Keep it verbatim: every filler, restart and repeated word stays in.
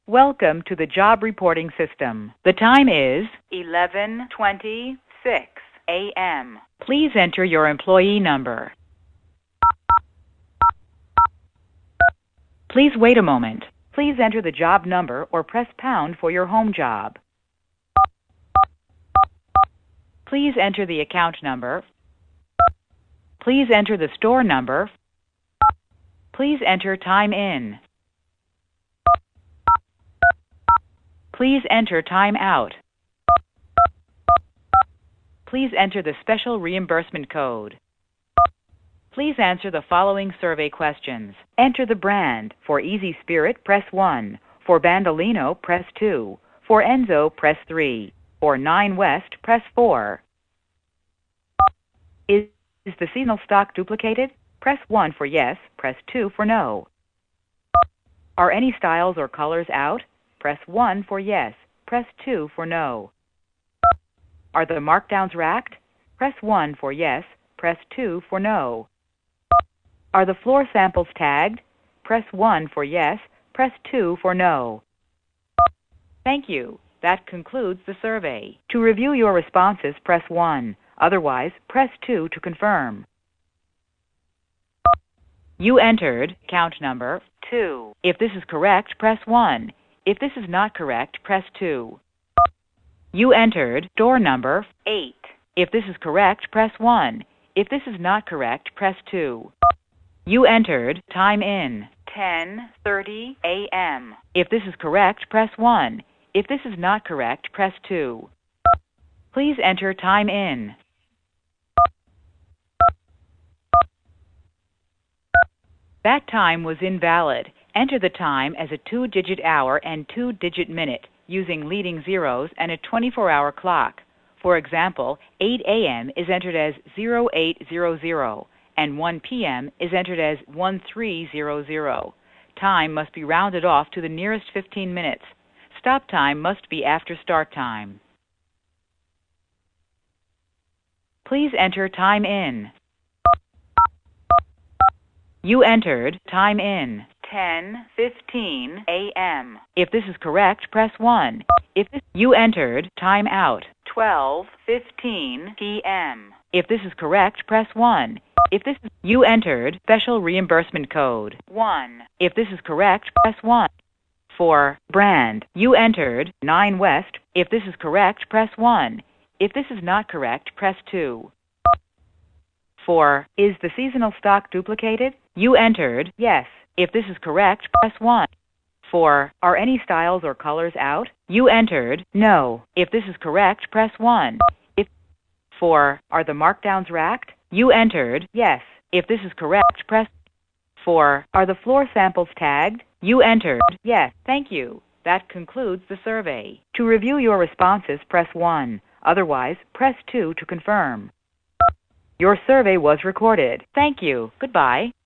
Welcome to the job reporting system. The time is eleven twenty-six a m Please enter your employee number. Please wait a moment. Please enter the job number or press pound for your home job. Please enter the account number. Please enter the store number. Please enter time in. Please enter time out. Please enter the special reimbursement code. Please answer the following survey questions. Enter the brand. For Easy Spirit, press one. For Bandolino, press two. For Enzo, press three. For Nine West, press four. Is, is the seasonal stock duplicated? Press one for yes, press two for no. Are any styles or colors out? Press one for yes, press two for no. Are the markdowns racked? Press one for yes, press two for no. Are the floor samples tagged? Press one for yes, press two for no. Thank you. That concludes the survey. To review your responses, press one. Otherwise, press two to confirm. You entered count number two. If this is correct, press one. If this is not correct, press two. You entered door number eight. If this is correct, press one. If this is not correct, press two. You entered time in ten thirty a m If this is correct, press one. If this is not correct, press two. Please enter time in. That time was invalid. Enter the time as a two-digit hour and two-digit minute using leading zeros and a twenty-four hour clock. For example, eight a m is entered as zero eight zero zero and one p m is entered as one three zero zero. Time must be rounded off to the nearest fifteen minutes. Stop time must be after start time. Please enter time in. You entered time in ten fifteen a m If this is correct, press one. If this, you entered time out twelve fifteen p m If this is correct, press one. If this is, you entered special reimbursement code one. If this is correct, press one. For brand, you entered Nine West. If this is correct, press one. If this is not correct, press two. For is the seasonal stock duplicated? You entered yes. If this is correct, press one. For are any styles or colors out? You entered no. If this is correct, press one. If for are the markdowns racked? You entered yes. If this is correct, press for are the floor samples tagged? You entered yes. Thank you. That concludes the survey. To review your responses, press one. Otherwise, press two to confirm. Your survey was recorded. Thank you. Goodbye.